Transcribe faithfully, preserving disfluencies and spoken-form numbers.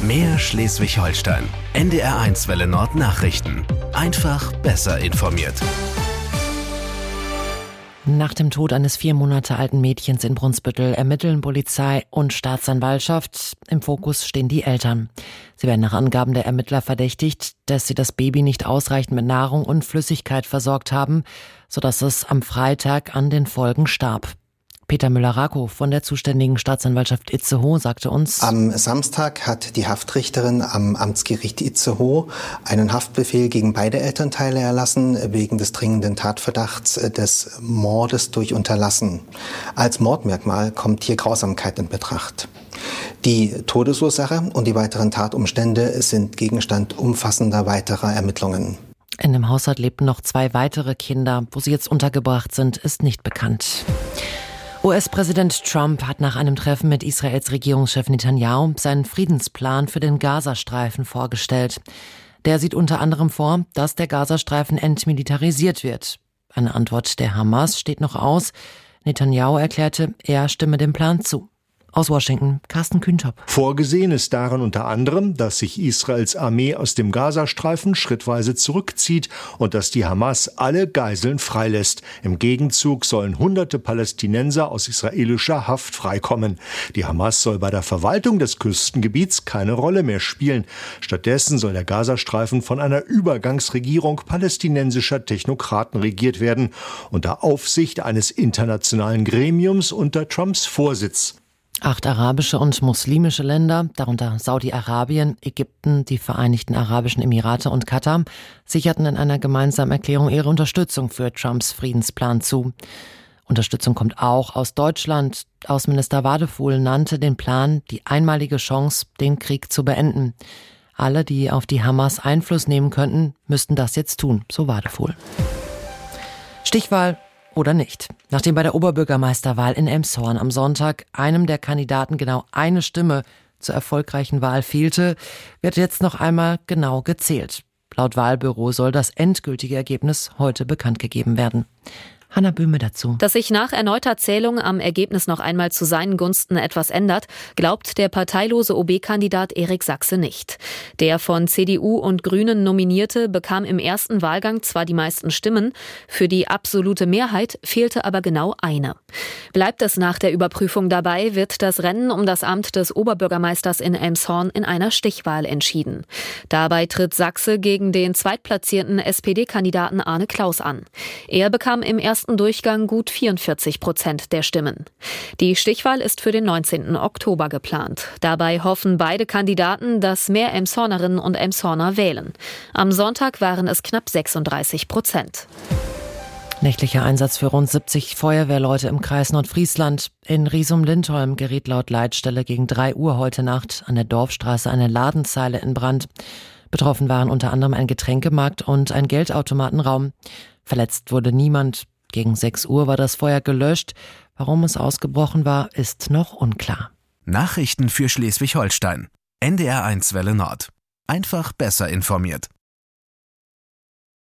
Mehr Schleswig-Holstein. N D R eins Welle Nord Nachrichten. Einfach besser informiert. Nach dem Tod eines vier Monate alten Mädchens in Brunsbüttel ermitteln Polizei und Staatsanwaltschaft. Im Fokus stehen die Eltern. Sie werden nach Angaben der Ermittler verdächtigt, dass sie das Baby nicht ausreichend mit Nahrung und Flüssigkeit versorgt haben, sodass es am Freitag an den Folgen starb. Peter Müller-Rakow von der zuständigen Staatsanwaltschaft Itzehoe sagte uns: Am Samstag hat die Haftrichterin am Amtsgericht Itzehoe einen Haftbefehl gegen beide Elternteile erlassen, wegen des dringenden Tatverdachts des Mordes durch Unterlassen. Als Mordmerkmal kommt hier Grausamkeit in Betracht. Die Todesursache und die weiteren Tatumstände sind Gegenstand umfassender weiterer Ermittlungen. In dem Haushalt lebten noch zwei weitere Kinder. Wo sie jetzt untergebracht sind, ist nicht bekannt. U S-Präsident Trump hat nach einem Treffen mit Israels Regierungschef Netanyahu seinen Friedensplan für den Gazastreifen vorgestellt. Der sieht unter anderem vor, dass der Gazastreifen entmilitarisiert wird. Eine Antwort der Hamas steht noch aus. Netanyahu erklärte, er stimme dem Plan zu. Aus Washington, Carsten Kühntop. Vorgesehen ist darin unter anderem, dass sich Israels Armee aus dem Gazastreifen schrittweise zurückzieht und dass die Hamas alle Geiseln freilässt. Im Gegenzug sollen hunderte Palästinenser aus israelischer Haft freikommen. Die Hamas soll bei der Verwaltung des Küstengebiets keine Rolle mehr spielen. Stattdessen soll der Gazastreifen von einer Übergangsregierung palästinensischer Technokraten regiert werden, unter Aufsicht eines internationalen Gremiums unter Trumps Vorsitz. Acht arabische und muslimische Länder, darunter Saudi-Arabien, Ägypten, die Vereinigten Arabischen Emirate und Katar, sicherten in einer gemeinsamen Erklärung ihre Unterstützung für Trumps Friedensplan zu. Unterstützung kommt auch aus Deutschland. Außenminister Wadefuhl nannte den Plan die einmalige Chance, den Krieg zu beenden. Alle, die auf die Hamas Einfluss nehmen könnten, müssten das jetzt tun, so Wadefuhl. Stichwahl oder nicht. Nachdem bei der Oberbürgermeisterwahl in Elmshorn am Sonntag einem der Kandidaten genau eine Stimme zur erfolgreichen Wahl fehlte, wird jetzt noch einmal genau gezählt. Laut Wahlbüro soll das endgültige Ergebnis heute bekannt gegeben werden. Hanna Böhme dazu. Dass sich nach erneuter Zählung am Ergebnis noch einmal zu seinen Gunsten etwas ändert, glaubt der parteilose O B-Kandidat Erik Sachse nicht. Der von C D U und Grünen Nominierte bekam im ersten Wahlgang zwar die meisten Stimmen, für die absolute Mehrheit fehlte aber genau eine. Bleibt es nach der Überprüfung dabei, wird das Rennen um das Amt des Oberbürgermeisters in Elmshorn in einer Stichwahl entschieden. Dabei tritt Sachse gegen den zweitplatzierten S P D-Kandidaten Arne Klaus an. Er bekam im ersten Durchgang gut vierundvierzig Prozent der Stimmen. Die Stichwahl ist für den neunzehnten Oktober geplant. Dabei hoffen beide Kandidaten, dass mehr Elmshornerinnen und Elmshorner wählen. Am Sonntag waren es knapp sechsunddreißig Prozent. Nächtlicher Einsatz für rund siebzig Feuerwehrleute im Kreis Nordfriesland. In Riesum-Lindholm geriet laut Leitstelle gegen drei Uhr heute Nacht an der Dorfstraße eine Ladenzeile in Brand. Betroffen waren unter anderem ein Getränkemarkt und ein Geldautomatenraum. Verletzt wurde niemand. Gegen sechs Uhr war das Feuer gelöscht. Warum es ausgebrochen war, ist noch unklar. Nachrichten für Schleswig-Holstein. N D R eins Welle Nord. Einfach besser informiert.